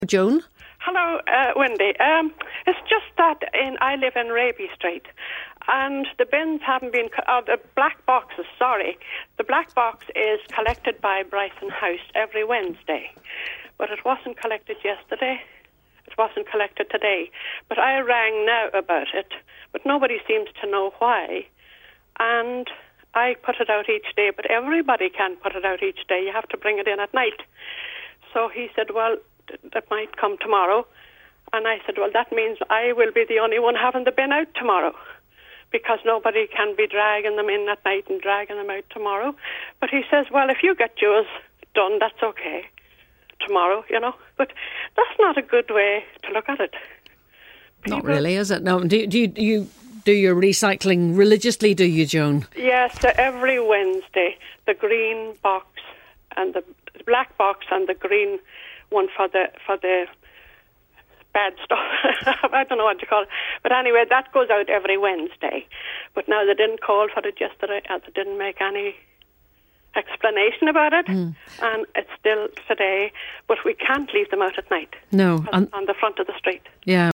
Joan? Hello, Wendy. It's just that I live in Raby Street, and the bins haven't been... the black boxes, sorry. The black box is collected by Bryson House every Wednesday, but it wasn't collected yesterday. It wasn't collected today. But I rang now about it, but nobody seems to know why. And I put it out each day, but everybody can't put it out each day. You have to bring it in at night. So he said, well, that might come tomorrow. And I said, well, that means I will be the only one having the bin out tomorrow, because nobody can be dragging them in at night and dragging them out tomorrow. But he says, well, if you get yours done, that's okay tomorrow, you know. But that's not a good way to look at it. Not really, is it? No. Do you do your recycling religiously, do you, Joan? Yes, every Wednesday, the green box and the black box and the green one for the bad stuff. I don't know what to call it. But anyway, that goes out every Wednesday. But now they didn't call for it yesterday, and they didn't make any explanation about it. And it's still today. But we can't leave them out at night. No. On the front of the street. Yeah.